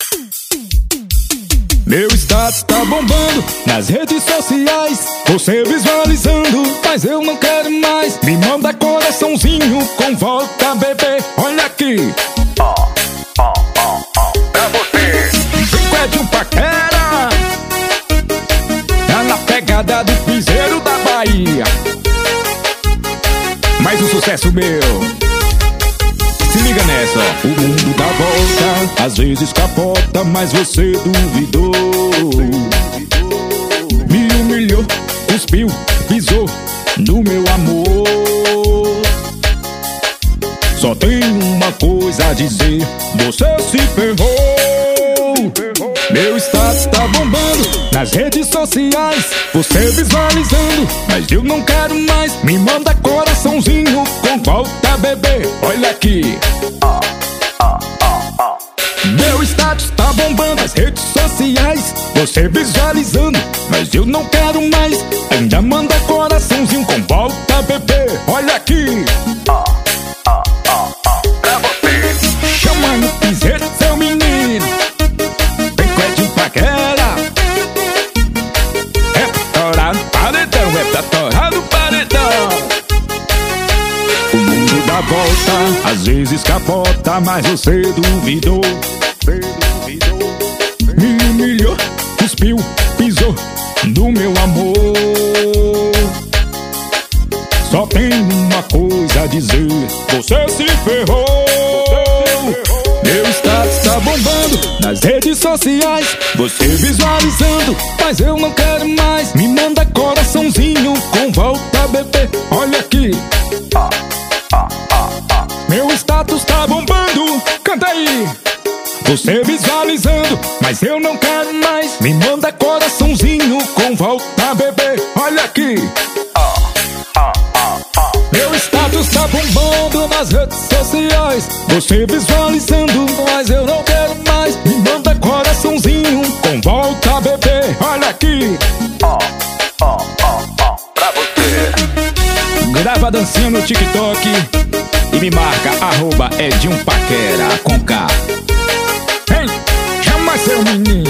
Meu status tá bombando nas redes sociais, você visualizando, mas eu não quero mais. Me manda coraçãozinho com volta, bebê. Olha aqui, pra você. Chico é de um paquera, tá na pegada do piseiro da Bahia. Mais um sucesso meu. Se liga nessa, ó. O mundo dá volta, às vezes capota, mas você duvidou. Me humilhou, cuspiu, pisou no meu amor. Só tenho uma coisa a dizer, você se ferrou. Meu status tá bombando nas redes sociais, você visualizando, mas eu não quero mais. Me manda coraçãozinho com volta, bebê. Olha aqui, meu status tá bombando nas redes sociais, você visualizando, mas eu não quero mais. Ainda manda coraçãozinho com volta, bebê. Olha aqui, Pra você. chama no piseiro, seu menino. Vem com de paquera. É pra torar no paredão, é pra torar no paredão. O mundo dá volta, às vezes capota, mas você duvidou. Me humilhou, cuspiu, pisou no meu amor. Só tenho uma coisa a dizer, você se ferrou. Meu status tá bombando nas redes sociais, você visualizando, mas eu não quero mais. Me manda coraçãozinho com volta, bebê. Olha aqui, meu status tá bombando, canta aí. Você visualizando, mas eu não quero mais. Me manda coraçãozinho com volta, bebê. Olha aqui, meu status tá bombando nas redes sociais, você visualizando, mas eu não quero mais. Me manda coraçãozinho com volta, bebê. Olha aqui, Pra você. grava a dancinha no TikTok e me marca @edinpaquera com K. Ei, chama seu menino.